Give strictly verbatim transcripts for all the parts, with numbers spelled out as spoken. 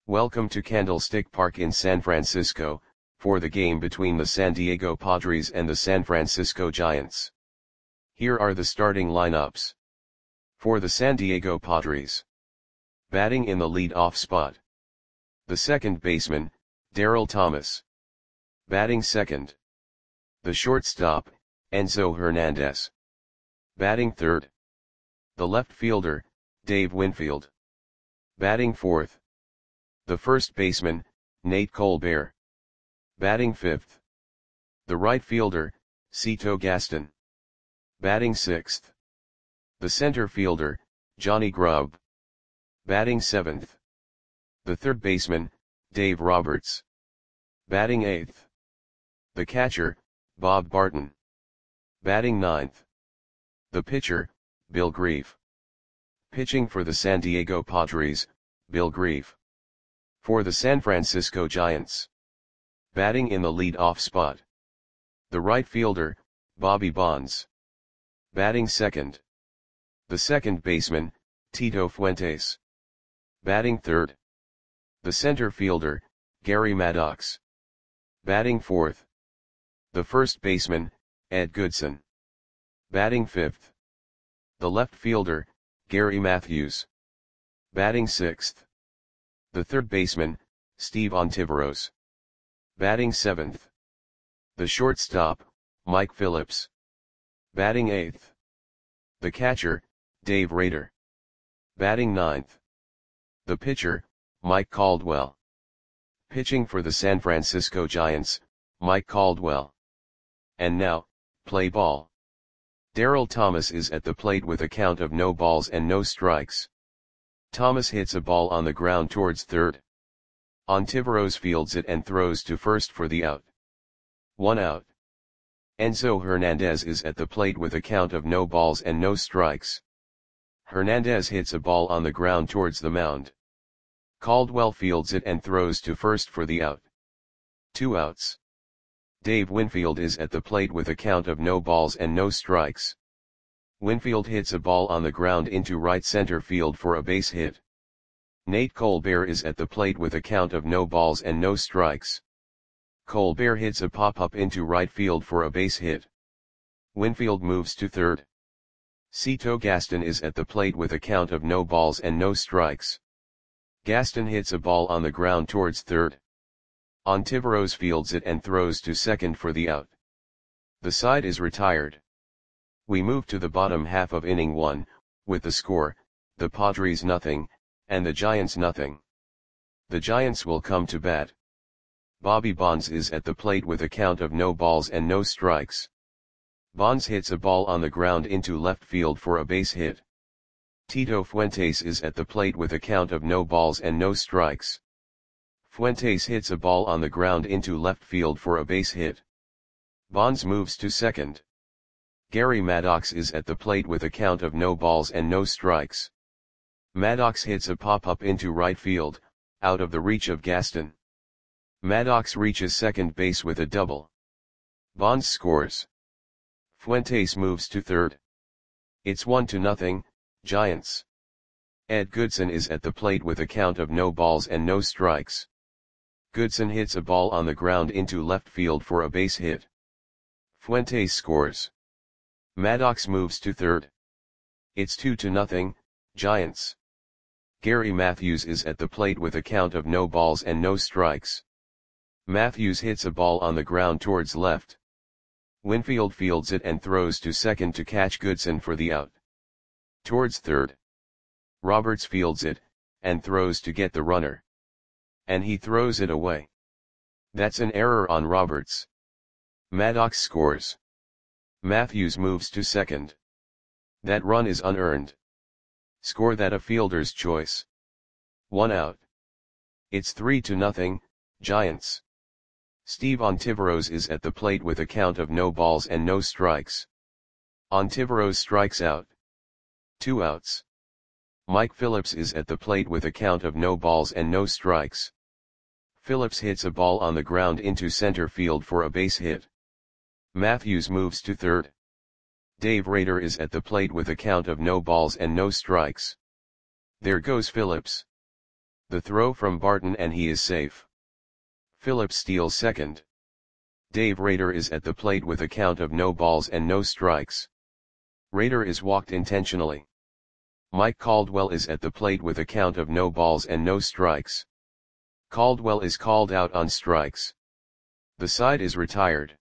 Welcome to Candlestick Park in San Francisco, for the game between the San Diego Padres and the San Francisco Giants. Here are the starting lineups. For the San Diego Padres. Batting in the lead-off spot. The second baseman, Darryl Thomas. Batting second. The shortstop, Enzo Hernandez. Batting third. The left fielder, Dave Winfield. Batting fourth. The first baseman, Nate Colbert. Batting fifth. The right fielder, Cito Gaston. Batting sixth. The center fielder, Johnny Grubb. Batting seventh. The third baseman, Dave Roberts. Batting eighth. The catcher, Bob Barton. Batting ninth. The pitcher, Bill Grief. Pitching for the San Diego Padres, Bill Grief. For the San Francisco Giants. Batting in the lead-off spot. The right fielder, Bobby Bonds. Batting second. The second baseman, Tito Fuentes. Batting third. The center fielder, Gary Maddox. Batting fourth. The first baseman, Ed Goodson. Batting fifth. The left fielder, Gary Matthews. Batting sixth. The third baseman, Steve Ontiveros. Batting seventh. The shortstop, Mike Phillips. Batting eighth. The catcher, Dave Rader. Batting ninth. The pitcher, Mike Caldwell. Pitching for the San Francisco Giants, Mike Caldwell. And now, play ball. Darryl Thomas is at the plate with a count of no balls and no strikes. Thomas hits a ball on the ground towards third. Ontiveros fields it and throws to first for the out. One out. Enzo Hernandez is at the plate with a count of no balls and no strikes. Hernandez hits a ball on the ground towards the mound. Caldwell fields it and throws to first for the out. Two outs. Dave Winfield is at the plate with a count of no balls and no strikes. Winfield hits a ball on the ground into right center field for a base hit. Nate Colbert is at the plate with a count of no balls and no strikes. Colbert hits a pop-up into right field for a base hit. Winfield moves to third. Cito Gaston is at the plate with a count of no balls and no strikes. Gaston hits a ball on the ground towards third. Ontiveros fields it and throws to second for the out. The side is retired. We move to the bottom half of inning one, with the score, the Padres nothing, and the Giants nothing. The Giants will come to bat. Bobby Bonds is at the plate with a count of no balls and no strikes. Bonds hits a ball on the ground into left field for a base hit. Tito Fuentes is at the plate with a count of no balls and no strikes. Fuentes hits a ball on the ground into left field for a base hit. Bonds moves to second. Gary Maddox is at the plate with a count of no balls and no strikes. Maddox hits a pop-up into right field, out of the reach of Gaston. Maddox reaches second base with a double. Bonds scores. Fuentes moves to third. It's one to nothing, Giants. Ed Goodson is at the plate with a count of no balls and no strikes. Goodson hits a ball on the ground into left field for a base hit. Fuentes scores. Maddox moves to third. It's two to nothing, Giants. Gary Matthews is at the plate with a count of no balls and no strikes. Matthews hits a ball on the ground towards left. Winfield fields it and throws to second to catch Goodson for the out. Towards third. Roberts fields it, and throws to get the runner. And he throws it away. That's an error on Roberts. Maddox scores. Matthews moves to second. That run is unearned. Score that a fielder's choice. One out. It's three to nothing, Giants. Steve Ontiveros is at the plate with a count of no balls and no strikes. Ontiveros strikes out. Two outs. Mike Phillips is at the plate with a count of no balls and no strikes. Phillips hits a ball on the ground into center field for a base hit. Matthews moves to third. Dave Rader is at the plate with a count of no balls and no strikes. There goes Phillips. The throw from Barton and he is safe. Phillips steals second. Dave Rader is at the plate with a count of no balls and no strikes. Rader is walked intentionally. Mike Caldwell is at the plate with a count of no balls and no strikes. Caldwell is called out on strikes. The side is retired.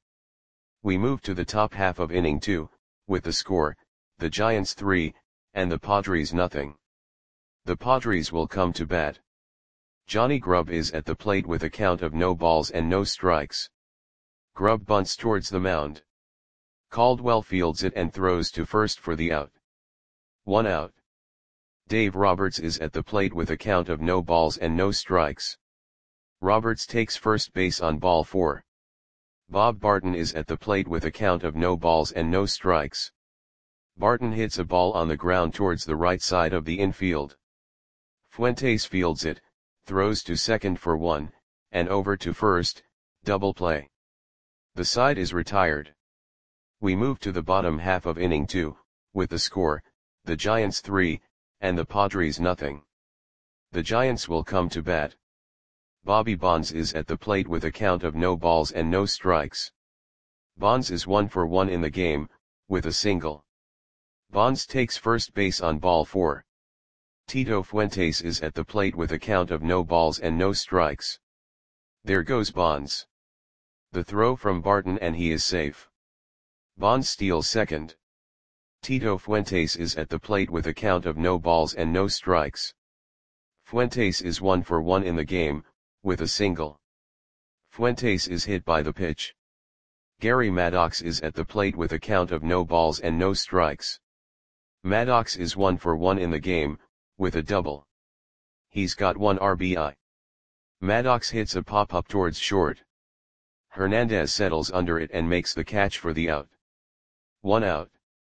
We move to the top half of inning two, with the score, the Giants three, and the Padres nothing. The Padres will come to bat. Johnny Grubb is at the plate with a count of no balls and no strikes. Grubb bunts towards the mound. Caldwell fields it and throws to first for the out. One out. Dave Roberts is at the plate with a count of no balls and no strikes. Roberts takes first base on ball four. Bob Barton is at the plate with a count of no balls and no strikes. Barton hits a ball on the ground towards the right side of the infield. Fuentes fields it, throws to second for one, and over to first, double play. The side is retired. We move to the bottom half of inning two, with the score, the Giants three, and the Padres nothing. The Giants will come to bat. Bobby Bonds is at the plate with a count of no balls and no strikes. Bonds is one for one in the game, with a single. Bonds takes first base on ball four. Tito Fuentes is at the plate with a count of no balls and no strikes. There goes Bonds. The throw from Barton and he is safe. Bonds steals second. Tito Fuentes is at the plate with a count of no balls and no strikes. Fuentes is one for one in the game, with a single. Fuentes is hit by the pitch. Gary Maddox is at the plate with a count of no balls and no strikes. Maddox is one for one in the game, with a double. He's got one R B I. Maddox hits a pop-up towards short. Hernandez settles under it and makes the catch for the out. One out.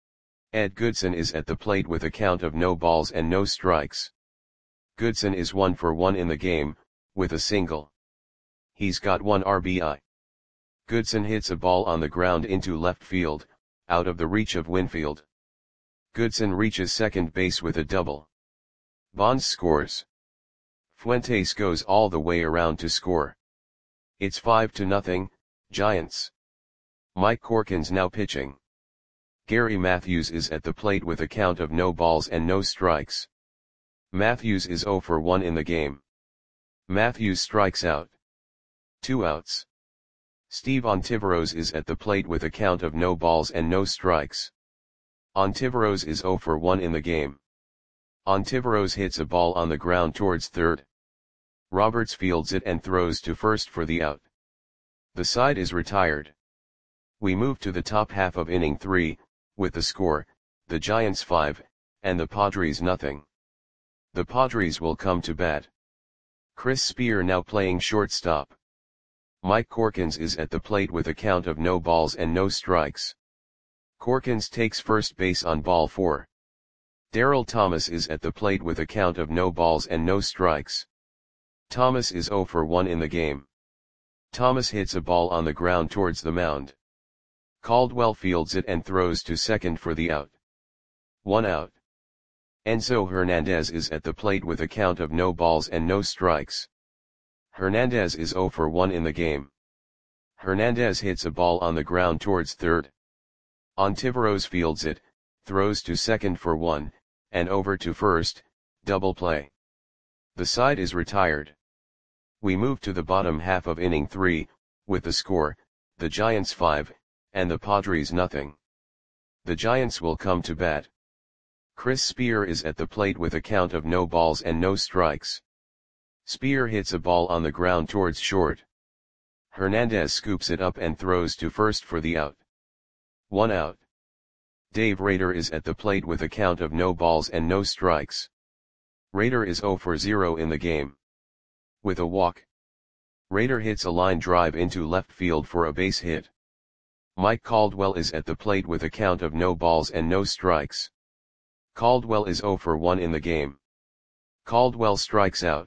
Ed Goodson is at the plate with a count of no balls and no strikes. Goodson is one for one in the game, with a single. He's got one R B I. Goodson hits a ball on the ground into left field, out of the reach of Winfield. Goodson reaches second base with a double. Bonds scores. Fuentes goes all the way around to score. It's five to nothing, Giants. Mike Corkins now pitching. Gary Matthews is at the plate with a count of no balls and no strikes. Matthews is zero for one in the game. Matthews strikes out. Two outs. Steve Ontiveros is at the plate with a count of no balls and no strikes. Ontiveros is zero for one in the game. Ontiveros hits a ball on the ground towards third. Roberts fields it and throws to first for the out. The side is retired. We move to the top half of inning three, with the score, the Giants five, and the Padres nothing. The Padres will come to bat. Chris Spear now playing shortstop. Mike Corkins is at the plate with a count of no balls and no strikes. Corkins takes first base on ball four. Darryl Thomas is at the plate with a count of no balls and no strikes. Thomas is zero for one in the game. Thomas hits a ball on the ground towards the mound. Caldwell fields it and throws to second for the out. One out. Enzo Hernandez is at the plate with a count of no balls and no strikes. Hernandez is zero for one in the game. Hernandez hits a ball on the ground towards third. Ontiveros fields it, throws to second for one, and over to first, double play. The side is retired. We move to the bottom half of inning three, with the score, the Giants five, and the Padres nothing. The Giants will come to bat. Chris Spear is at the plate with a count of no balls and no strikes. Spear hits a ball on the ground towards short. Hernandez scoops it up and throws to first for the out. One out. Dave Rader is at the plate with a count of no balls and no strikes. Rader is zero for zero in the game. With a walk. Rader hits a line drive into left field for a base hit. Mike Caldwell is at the plate with a count of no balls and no strikes. Caldwell is zero for one in the game. Caldwell strikes out.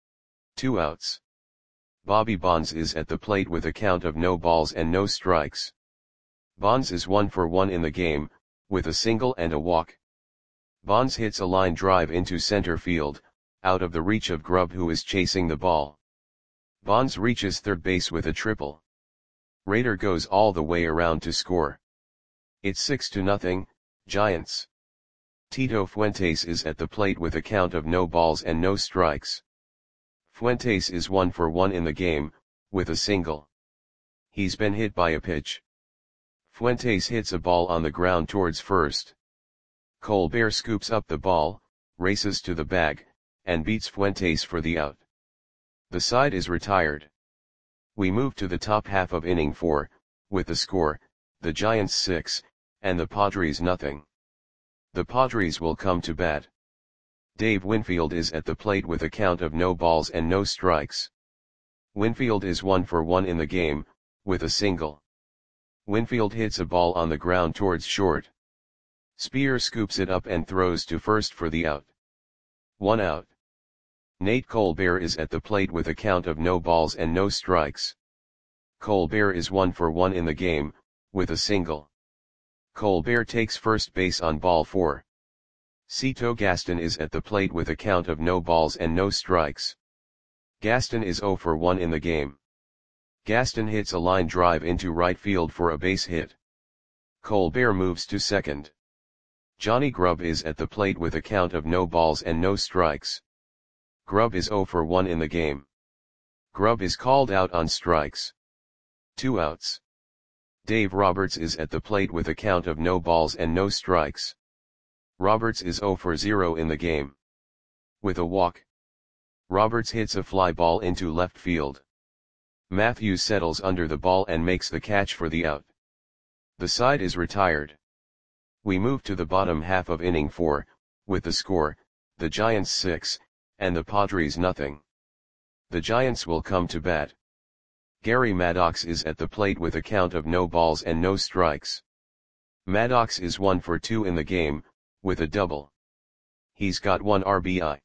Two outs. Bobby Bonds is at the plate with a count of no balls and no strikes. Bonds is one for one in the game, with a single and a walk. Bonds hits a line drive into center field, out of the reach of Grubb, who is chasing the ball. Bonds reaches third base with a triple. Raider goes all the way around to score. It's six to nothing, Giants. Tito Fuentes is at the plate with a count of no balls and no strikes. Fuentes is one for one in the game, with a single. He's been hit by a pitch. Fuentes hits a ball on the ground towards first. Colbert scoops up the ball, races to the bag, and beats Fuentes for the out. The side is retired. We move to the top half of inning four, with the score, the Giants six, and the Padres nothing. The Padres will come to bat. Dave Winfield is at the plate with a count of no balls and no strikes. Winfield is one for one in the game, with a single. Winfield hits a ball on the ground towards short. Spear scoops it up and throws to first for the out. One out. Nate Colbert is at the plate with a count of no balls and no strikes. Colbert is one for one in the game, with a single. Colbert takes first base on ball four. Cito Gaston is at the plate with a count of no balls and no strikes. Gaston is zero for one in the game. Gaston hits a line drive into right field for a base hit. Colbert moves to second. Johnny Grubb is at the plate with a count of no balls and no strikes. Grubb is zero for one in the game. Grubb is called out on strikes. Two outs. Dave Roberts is at the plate with a count of no balls and no strikes. Roberts is zero for zero in the game. With a walk. Roberts hits a fly ball into left field. Matthews settles under the ball and makes the catch for the out. The side is retired. We move to the bottom half of inning four, with the score, the Giants six, and the Padres nothing. The Giants will come to bat. Gary Maddox is at the plate with a count of no balls and no strikes. Maddox is one for two in the game, with a double. He's got one R B I.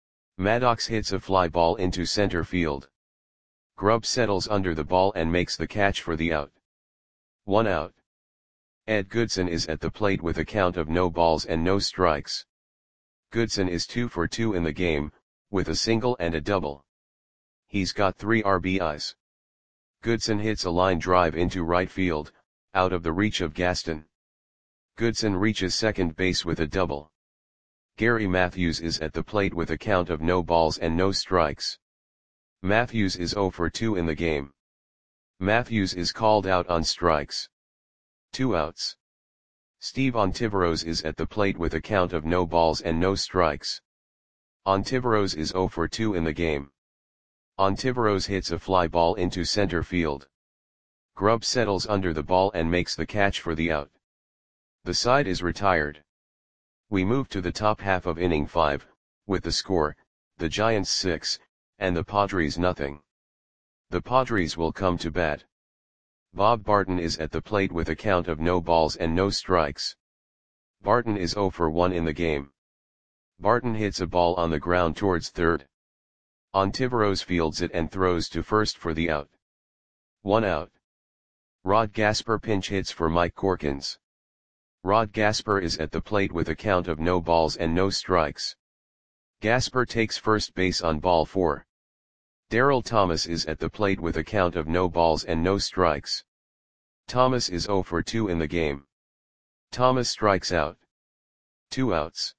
Maddox hits a fly ball into center field. Grubb settles under the ball and makes the catch for the out. One out. Ed Goodson is at the plate with a count of no balls and no strikes. Goodson is two for two in the game, with a single and a double. He's got three R B Is. Goodson hits a line drive into right field, out of the reach of Gaston. Goodson reaches second base with a double. Gary Matthews is at the plate with a count of no balls and no strikes. Matthews is zero for two in the game. Matthews is called out on strikes. Two outs. Steve Ontiveros is at the plate with a count of no balls and no strikes. Ontiveros is zero for two in the game. Ontiveros hits a fly ball into center field. Grubb settles under the ball and makes the catch for the out. The side is retired. We move to the top half of inning five, with the score, the Giants six, and the Padres nothing. The Padres will come to bat. Bob Barton is at the plate with a count of no balls and no strikes. Barton is zero for one in the game. Barton hits a ball on the ground towards third. Ontiveros fields it and throws to first for the out. One out. Rod Gasper pinch hits for Mike Corkins. Rod Gasper is at the plate with a count of no balls and no strikes. Gasper takes first base on ball four. Darryl Thomas is at the plate with a count of no balls and no strikes. Thomas is zero for two in the game. Thomas strikes out. Two outs.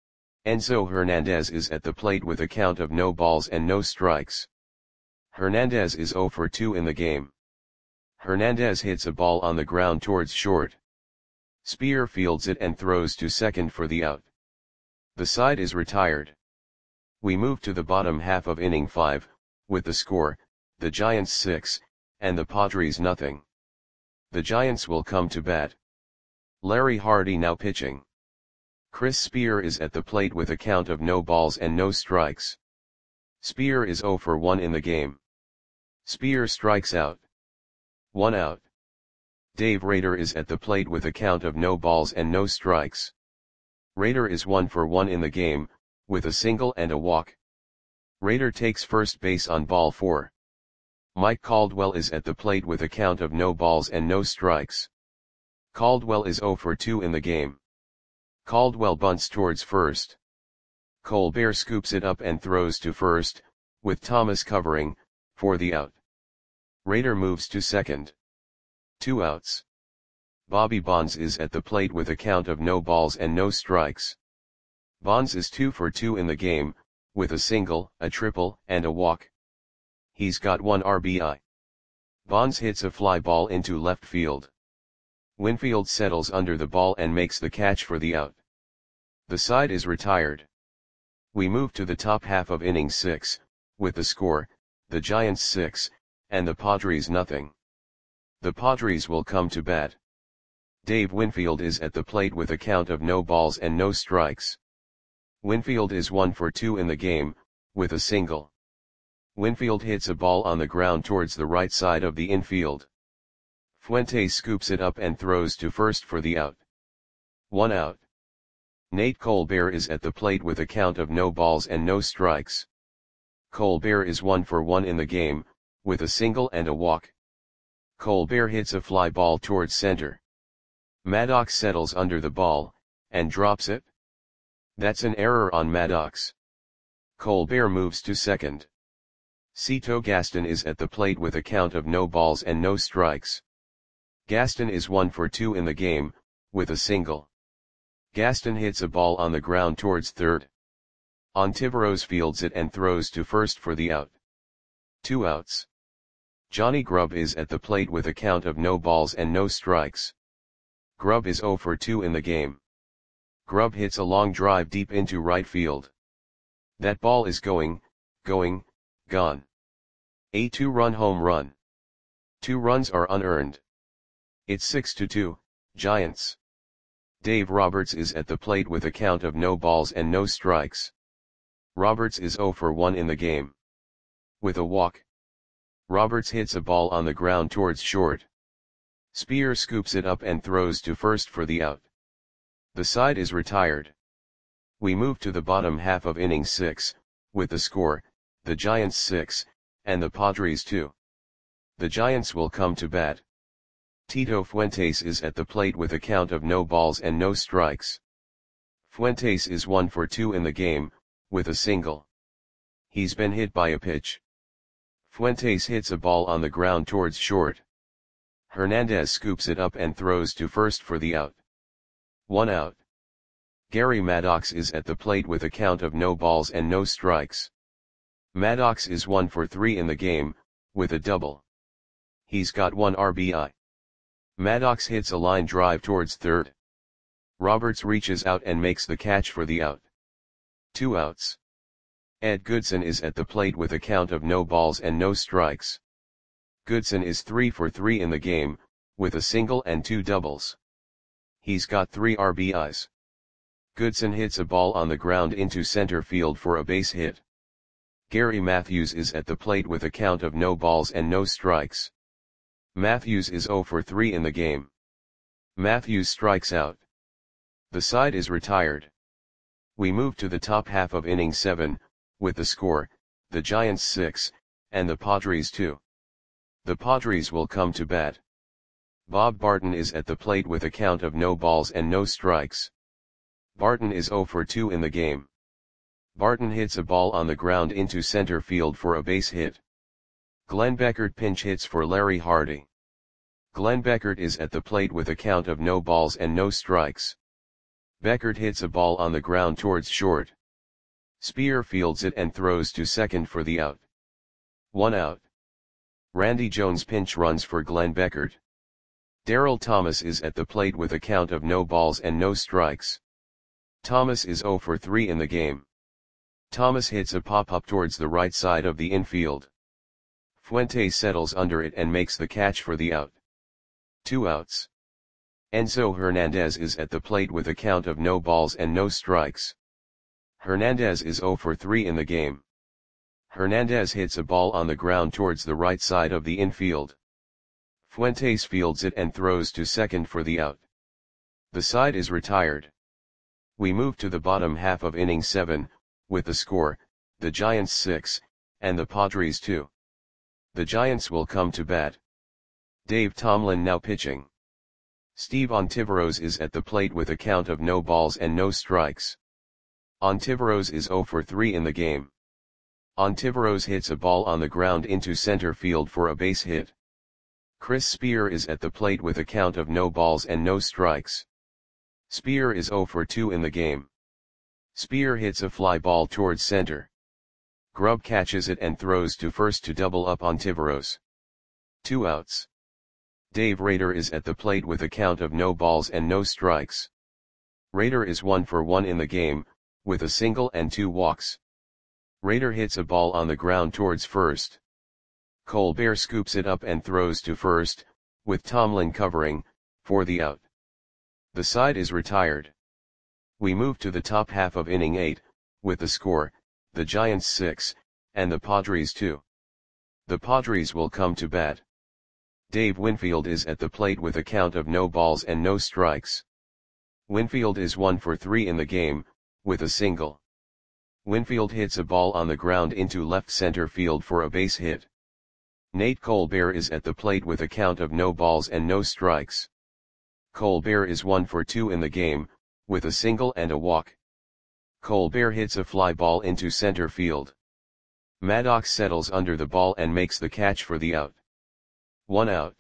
Enzo Hernandez is at the plate with a count of no balls and no strikes. Hernandez is zero for two in the game. Hernandez hits a ball on the ground towards short. Spear fields it and throws to second for the out. The side is retired. We move to the bottom half of inning five, with the score, the Giants six, and the Padres nothing. The Giants will come to bat. Larry Hardy now pitching. Chris Spear is at the plate with a count of no balls and no strikes. Spear is zero for one in the game. Spear strikes out. One out. Dave Rader is at the plate with a count of no balls and no strikes. Rader is one for one in the game, with a single and a walk. Rader takes first base on ball four. Mike Caldwell is at the plate with a count of no balls and no strikes. Caldwell is zero for two in the game. Caldwell bunts towards first. Colbert scoops it up and throws to first, with Thomas covering, for the out. Rader moves to second. Two outs. Bobby Bonds is at the plate with a count of no balls and no strikes. Bonds is two for two in the game, with a single, a triple, and a walk. He's got one R B I. Bonds hits a fly ball into left field. Winfield settles under the ball and makes the catch for the out. The side is retired. We move to the top half of inning six, with the score, the Giants six, and the Padres nothing. The Padres will come to bat. Dave Winfield is at the plate with a count of no balls and no strikes. Winfield is one for two in the game, with a single. Winfield hits a ball on the ground towards the right side of the infield. Fuentes scoops it up and throws to first for the out. One out. Nate Colbert is at the plate with a count of no balls and no strikes. Colbert is one for one in the game, with a single and a walk. Colbert hits a fly ball towards center. Maddox settles under the ball, and drops it. That's an error on Maddox. Colbert moves to second. Cito Gaston is at the plate with a count of no balls and no strikes. Gaston is one for two in the game, with a single. Gaston hits a ball on the ground towards third. Ontiveros fields it and throws to first for the out. Two outs. Johnny Grubb is at the plate with a count of no balls and no strikes. Grubb is zero for two in the game. Grubb hits a long drive deep into right field. That ball is going, going, gone. A two-run home run. Two runs are unearned. It's six to two, Giants. Dave Roberts is at the plate with a count of no balls and no strikes. Roberts is zero for one in the game. With a walk. Roberts hits a ball on the ground towards short. Spear scoops it up and throws to first for the out. The side is retired. We move to the bottom half of inning six, with the score, the Giants six, and the Padres two. The Giants will come to bat. Tito Fuentes is at the plate with a count of no balls and no strikes. Fuentes is one for two in the game, with a single. He's been hit by a pitch. Fuentes hits a ball on the ground towards short. Hernandez scoops it up and throws to first for the out. One out. Gary Maddox is at the plate with a count of no balls and no strikes. Maddox is one for three in the game, with a double. He's got one R B I. Maddox hits a line drive towards third. Roberts reaches out and makes the catch for the out. Two outs. Ed Goodson is at the plate with a count of no balls and no strikes. Goodson is three for three in the game, with a single and two doubles. He's got three R B Is. Goodson hits a ball on the ground into center field for a base hit. Gary Matthews is at the plate with a count of no balls and no strikes. Matthews is zero for three in the game. Matthews strikes out. The side is retired. We move to the top half of inning seven, with the score, the Giants six, and the Padres two. The Padres will come to bat. Bob Barton is at the plate with a count of no balls and no strikes. Barton is zero for two in the game. Barton hits a ball on the ground into center field for a base hit. Glenn Beckert pinch hits for Larry Hardy. Glenn Beckert is at the plate with a count of no balls and no strikes. Beckert hits a ball on the ground towards short. Spear fields it and throws to second for the out. One out. Randy Jones pinch runs for Glenn Beckert. Darryl Thomas is at the plate with a count of no balls and no strikes. Thomas is zero for three in the game. Thomas hits a pop-up towards the right side of the infield. Fuentes settles under it and makes the catch for the out. Two outs. Enzo Hernandez is at the plate with a count of no balls and no strikes. Hernandez is zero for three in the game. Hernandez hits a ball on the ground towards the right side of the infield. Fuentes fields it and throws to second for the out. The side is retired. We move to the bottom half of inning seven, with the score, the Giants six, and the Padres two. The Giants will come to bat. Dave Tomlin now pitching. Steve Ontiveros is at the plate with a count of no balls and no strikes. Ontiveros is zero for three in the game. Ontiveros hits a ball on the ground into center field for a base hit. Chris Spear is at the plate with a count of no balls and no strikes. Spear is zero for two in the game. Spear hits a fly ball towards center. Grubb catches it and throws to first to double up Ontiveros. Two outs. Dave Rader is at the plate with a count of no balls and no strikes. Rader is one for one in the game, with a single and two walks. Rader hits a ball on the ground towards first. Colbert scoops it up and throws to first, with Tomlin covering, for the out. The side is retired. We move to the top half of inning eight, with the score, the Giants six, and the Padres two. The Padres will come to bat. Dave Winfield is at the plate with a count of no balls and no strikes. Winfield is one for three in the game, with a single. Winfield hits a ball on the ground into left center field for a base hit. Nate Colbert is at the plate with a count of no balls and no strikes. Colbert is one for two in the game, with a single and a walk. Colbert hits a fly ball into center field. Maddox settles under the ball and makes the catch for the out. One out.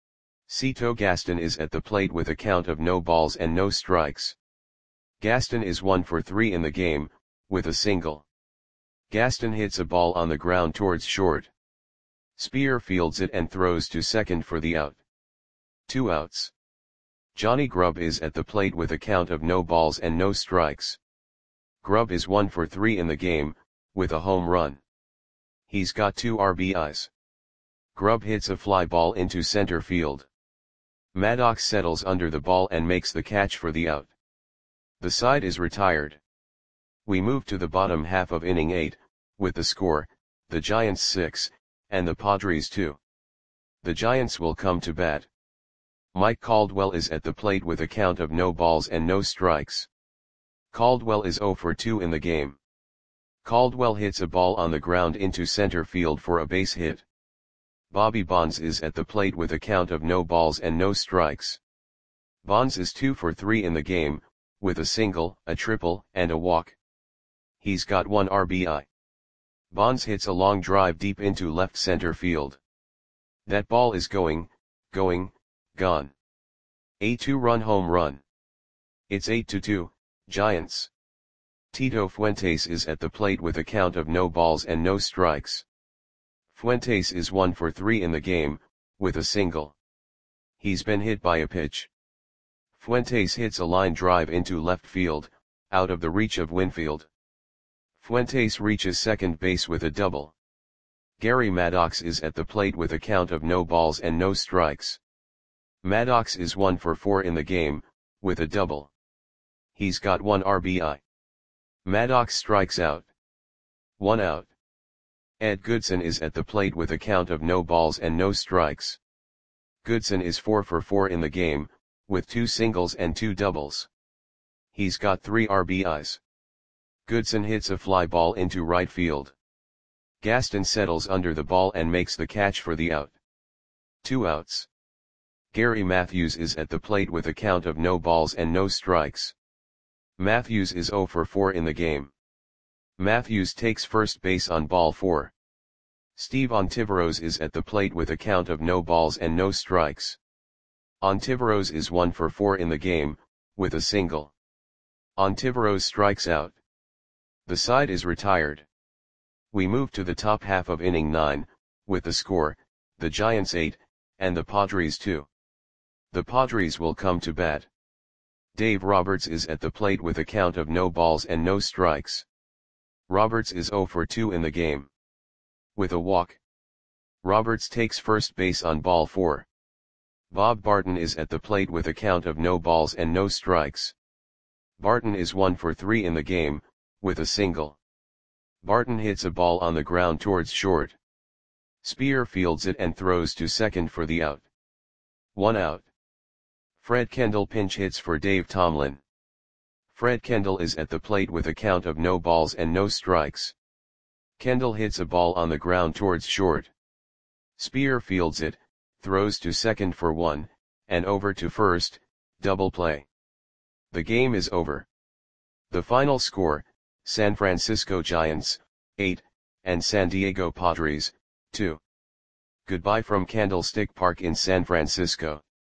Cito Gaston is at the plate with a count of no balls and no strikes. Gaston is one for three in the game, with a single. Gaston hits a ball on the ground towards short. Spear fields it and throws to second for the out. Two outs. Johnny Grubb is at the plate with a count of no balls and no strikes. Grubb is one for three in the game, with a home run. He's got two R B Is. Grubb hits a fly ball into center field. Maddox settles under the ball and makes the catch for the out. The side is retired. We move to the bottom half of inning eight, with the score, the Giants six, and the Padres two. The Giants will come to bat. Mike Caldwell is at the plate with a count of no balls and no strikes. Caldwell is zero for two in the game. Caldwell hits a ball on the ground into center field for a base hit. Bobby Bonds is at the plate with a count of no balls and no strikes. Bonds is two for three in the game, with a single, a triple, and a walk. He's got one R B I. Bonds hits a long drive deep into left center field. That ball is going, going, gone. A two-run home run. It's eight to two, Giants. Tito Fuentes is at the plate with a count of no balls and no strikes. Fuentes is one for three in the game, with a single. He's been hit by a pitch. Fuentes hits a line drive into left field, out of the reach of Winfield. Fuentes reaches second base with a double. Gary Maddox is at the plate with a count of no balls and no strikes. Maddox is one for four in the game, with a double. He's got one R B I. Maddox strikes out. One out. Ed Goodson is at the plate with a count of no balls and no strikes. Goodson is four for four in the game, with two singles and two doubles. He's got three R B Is. Goodson hits a fly ball into right field. Gaston settles under the ball and makes the catch for the out. Two outs. Gary Matthews is at the plate with a count of no balls and no strikes. Matthews is zero for four in the game. Matthews takes first base on ball four. Steve Ontiveros is at the plate with a count of no balls and no strikes. Ontiveros is one for four in the game, with a single. Ontiveros strikes out. The side is retired. We move to the top half of inning nine, with the score, the Giants eight, and the Padres two. The Padres will come to bat. Dave Roberts is at the plate with a count of no balls and no strikes. Roberts is zero for two in the game. With a walk. Roberts takes first base on ball four. Bob Barton is at the plate with a count of no balls and no strikes. Barton is one for three in the game, with a single. Barton hits a ball on the ground towards short. Spear fields it and throws to second for the out. One out. Fred Kendall pinch hits for Dave Tomlin. Fred Kendall is at the plate with a count of no balls and no strikes. Kendall hits a ball on the ground towards short. Spear fields it, throws to second for one, and over to first, double play. The game is over. The final score, San Francisco Giants, eight, and San Diego Padres, two. Goodbye from Candlestick Park in San Francisco.